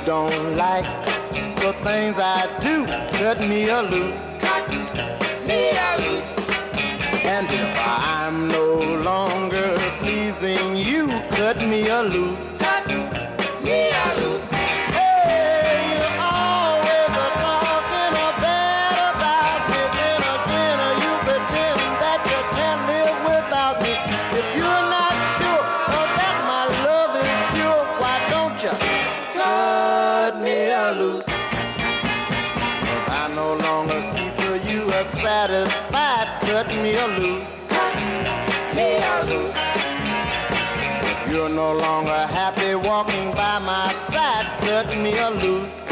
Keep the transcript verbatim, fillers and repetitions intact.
don't like the things I do, cut me a loose. Cut me a loose. And if I'm no longer pleasing you, cut me a loose. Cut me a loose. Hey, you're always a talking a bad about me. Then again, you pretend that you can't live without me. If you're not sure that my love is pure, why don't you cut me a loose? If I no longer keep you up satisfied, cut me a loose. Cut me a loose. If you're no longer happy walking by my side, cut me a loose.